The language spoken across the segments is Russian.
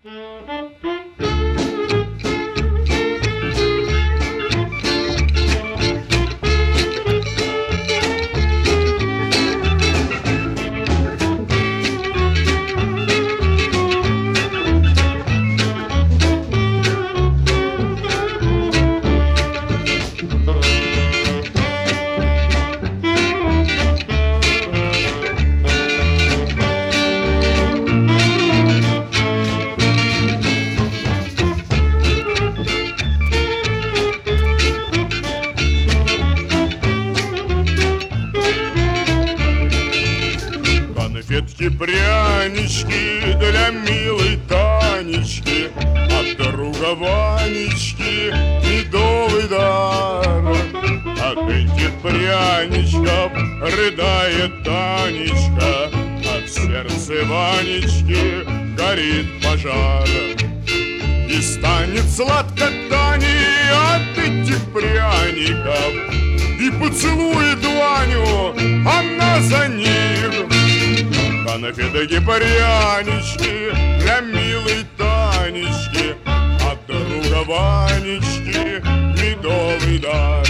Конфетки, прянички для милой Танечки, от друга Ванечки медовый дар. От этих пряничков рыдает Танечка, от сердца Ванечки горит пожар. И станет сладко Тане от этих пряников, и поцелует Ваню она за них. Конфетки, прянички для милой Танечки, от друга Ванечки медовый дар.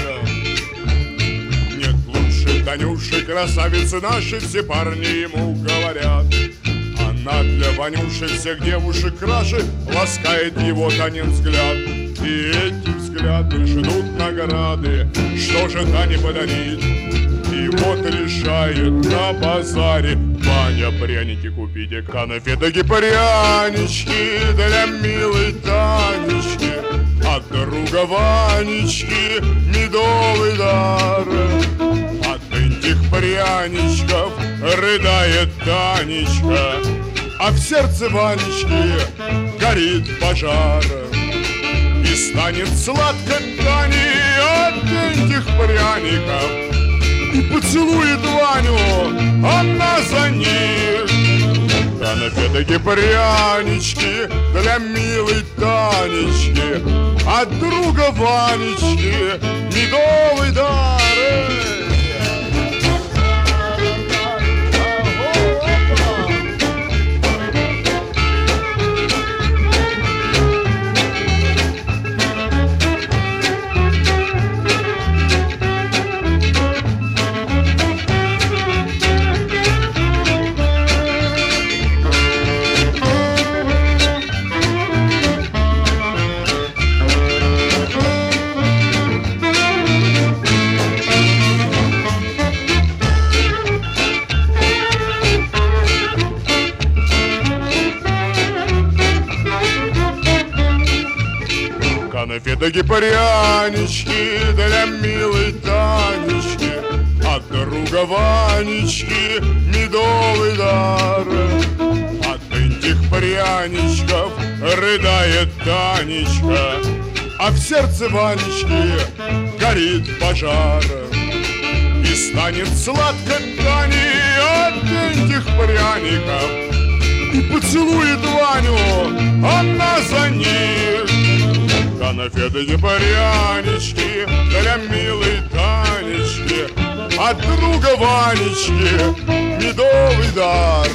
Нет лучше Танюши, красавицы наши, все парни ему говорят. Она для Ванюши всех девушек краше, ласкает его Танин взгляд. И эти взгляды ждут награды, что же Тане подарит. И вот решает на базаре Ваня пряники купить. И конфетки, прянички для милой Танечки, от друга Ванечки медовый дар. От этих пряничков рыдает Танечка, а в сердце Ванечки горит пожар. И станет сладко Тане от этих пряников, и поцелует Ваню она за них. Конфетки, прянички для милой Танечки, от друга Ванечки медовый дар. Конфетки, прянички для милой Танечки, от друга Ванечки медовый дар. От этих пряничков рыдает Танечка, а в сердце Ванечки горит пожар. И станет сладко Тане от этих пряников, и поцелует Ваню она за них. Конфетки, прянички для милой Танечки, от друга Ванечки медовый дар.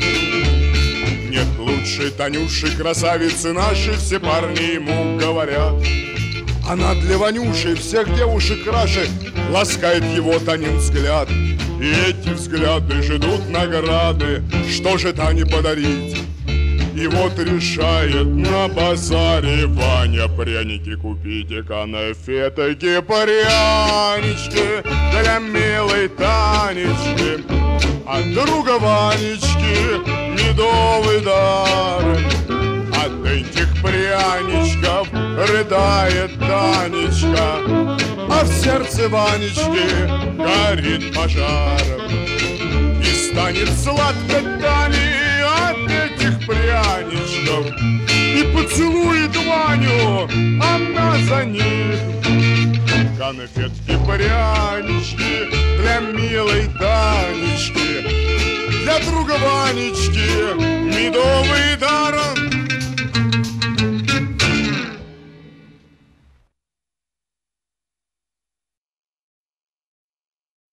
Нет лучше Танюши, красавицы наши, все парни ему говорят. Она для Ванюши всех девушек краше, ласкает его Танин взгляд. И эти взгляды ждут награды, что же Тане подарить. И вот решает на базаре Ваня пряники купить. И конфетки, прянички для милой Танечки, от друга Ванечки медовый дар. От этих пряничков рыдает Танечка, а в сердце Ванечки горит пожар. И станет сладко Тане от этих пряничков, и поцелует Ваню она за них. Конфетки, прянички для милой Танечки, для друга Ванечки медовый дар.